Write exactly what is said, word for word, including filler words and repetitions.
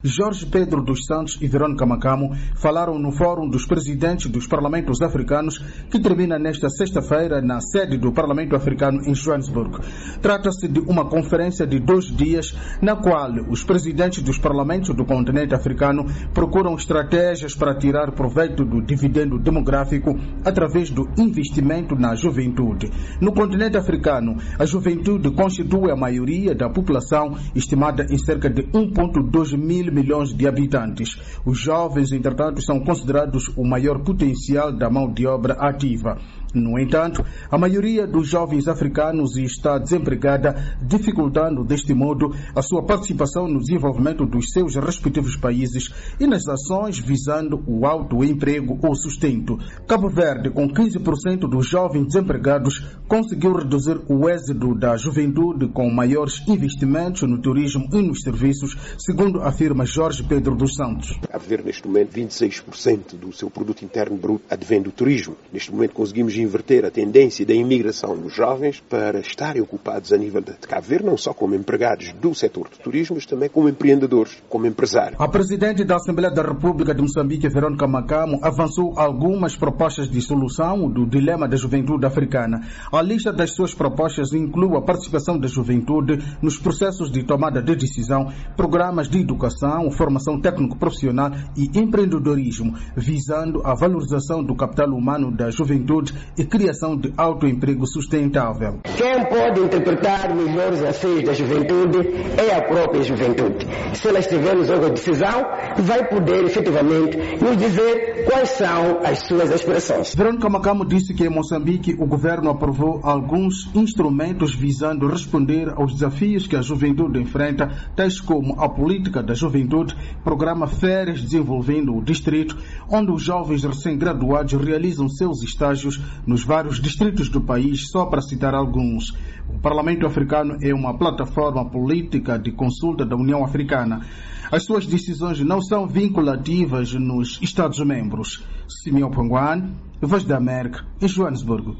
Jorge Pedro dos Santos e Verônica Macamo falaram no Fórum dos Presidentes dos Parlamentos Africanos, que termina nesta sexta-feira na sede do Parlamento Africano em Joanesburgo. Trata-se de uma conferência de dois dias na qual os presidentes dos parlamentos do continente africano procuram estratégias para tirar proveito do dividendo demográfico através do investimento na juventude. No continente africano, a juventude constitui a maioria da população, estimada em cerca de um vírgula dois mil milhões de habitantes. Os jovens, entretanto, são considerados o maior potencial da mão de obra ativa. No entanto, a maioria dos jovens africanos está desempregada, dificultando deste modo a sua participação no desenvolvimento dos seus respectivos países e nas ações visando o autoemprego ou sustento. Cabo Verde, com quinze por cento dos jovens desempregados, conseguiu reduzir o êxodo da juventude com maiores investimentos no turismo e nos serviços, segundo afirma Jorge Pedro dos Santos. A ver neste momento vinte e seis por cento do seu produto interno bruto advém do turismo. Neste momento conseguimos inverter a tendência da imigração dos jovens para estarem ocupados a nível de Cabo Verde, não só como empregados do setor do turismo, mas também como empreendedores, como empresários. A Presidente da Assembleia da República de Moçambique, Verônica Macamo, avançou algumas propostas de solução do dilema da juventude africana. A lista das suas propostas inclui a participação da juventude nos processos de tomada de decisão, programas de educação, formação técnico-profissional e empreendedorismo, visando a valorização do capital humano da juventude e criação de autoemprego sustentável. Quem pode interpretar melhor os anseios da juventude é a própria juventude. Se ela estiver nos órgãos de decisão, vai poder efetivamente nos dizer quais são as suas aspirações. Verônica Macamo disse que em Moçambique o governo aprovou alguns instrumentos visando responder aos desafios que a juventude enfrenta, tais como a política da juventude, programa Férias desenvolvendo o distrito, onde os jovens recém-graduados realizam seus estágios nos vários distritos do país, só para citar alguns. O Parlamento Africano é uma plataforma política de consulta da União Africana. As suas decisões não são vinculativas nos Estados-membros. Simeão Panguan, Voz da América, em Joanesburgo.